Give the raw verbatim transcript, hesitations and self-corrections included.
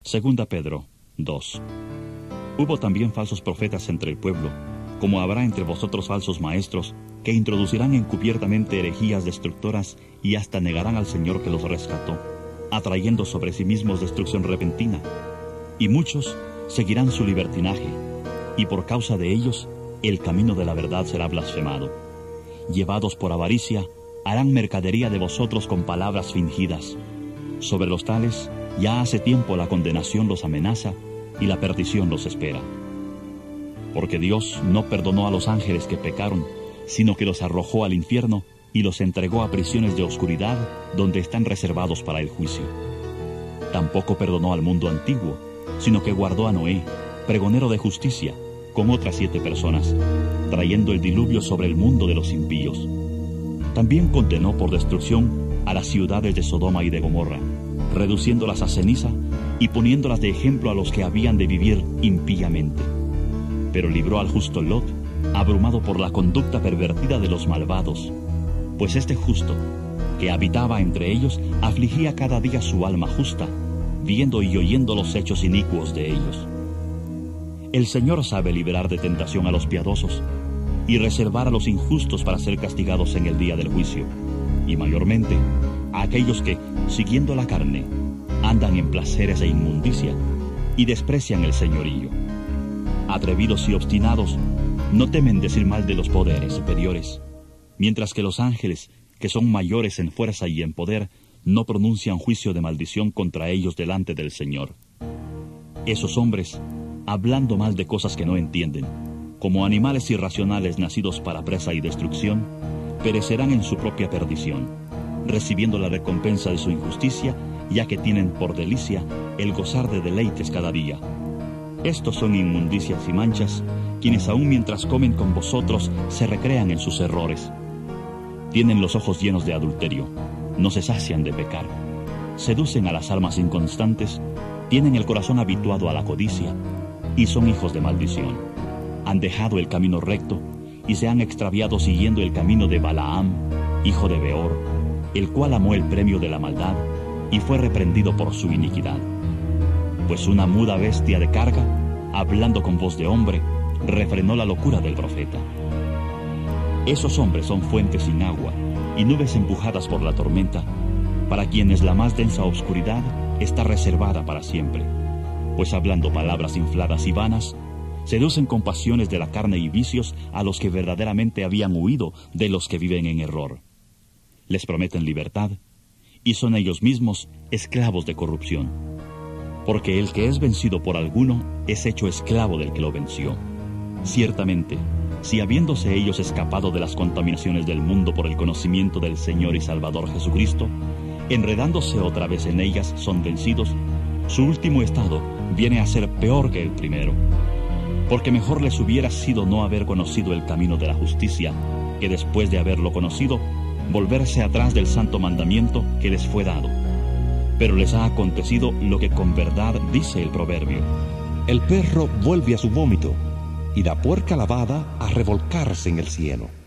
Segunda Pedro dos. Hubo también falsos profetas entre el pueblo, como habrá entre vosotros falsos maestros, que introducirán encubiertamente herejías destructoras y hasta negarán al Señor que los rescató, atrayendo sobre sí mismos destrucción repentina. Y muchos seguirán su libertinaje, y por causa de ellos el camino de la verdad será blasfemado. Llevados por avaricia, harán mercadería de vosotros con palabras fingidas. Sobre los tales, ya hace tiempo la condenación los amenaza y la perdición los espera. Porque Dios no perdonó a los ángeles que pecaron, sino que los arrojó al infierno y los entregó a prisiones de oscuridad, donde están reservados para el juicio. Tampoco perdonó al mundo antiguo, sino que guardó a Noé, pregonero de justicia, con otras siete personas, trayendo el diluvio sobre el mundo de los impíos. También condenó por destrucción a las ciudades de Sodoma y de Gomorra, reduciéndolas a ceniza y poniéndolas de ejemplo a los que habían de vivir impíamente. Pero libró al justo Lot, abrumado por la conducta pervertida de los malvados, pues este justo, que habitaba entre ellos, afligía cada día su alma justa, viendo y oyendo los hechos inicuos de ellos. El Señor sabe liberar de tentación a los piadosos y reservar a los injustos para ser castigados en el día del juicio, y mayormente a aquellos que, siguiendo la carne, andan en placeres e inmundicia y desprecian el señorío. Atrevidos y obstinados, no temen decir mal de los poderes superiores, mientras que los ángeles, que son mayores en fuerza y en poder, no pronuncian juicio de maldición contra ellos delante del Señor. Esos hombres, hablando mal de cosas que no entienden, como animales irracionales nacidos para presa y destrucción, perecerán en su propia perdición, recibiendo la recompensa de su injusticia, ya que tienen por delicia el gozar de deleites cada día. Estos son inmundicias y manchas, quienes aun mientras comen con vosotros se recrean en sus errores. Tienen los ojos llenos de adulterio, no se sacian de pecar, seducen a las almas inconstantes, tienen el corazón habituado a la codicia, y son hijos de maldición. Han dejado el camino recto, y se han extraviado siguiendo el camino de Balaam, hijo de Beor, el cual amó el premio de la maldad, y fue reprendido por su iniquidad. Pues una muda bestia de carga, hablando con voz de hombre, refrenó la locura del profeta. Esos hombres son fuentes sin agua y nubes empujadas por la tormenta, para quienes la más densa oscuridad está reservada para siempre, pues hablando palabras infladas y vanas, seducen con pasiones de la carne y vicios a los que verdaderamente habían huido de los que viven en error. Les prometen libertad, y son ellos mismos esclavos de corrupción, porque el que es vencido por alguno es hecho esclavo del que lo venció. Ciertamente, si habiéndose ellos escapado de las contaminaciones del mundo por el conocimiento del Señor y Salvador Jesucristo, enredándose otra vez en ellas son vencidos, su último estado viene a ser peor que el primero, porque mejor les hubiera sido no haber conocido el camino de la justicia, que después de haberlo conocido, volverse atrás del santo mandamiento que les fue dado. Pero les ha acontecido lo que con verdad dice el proverbio: el perro vuelve a su vómito, y la puerca lavada a revolcarse en el cieno.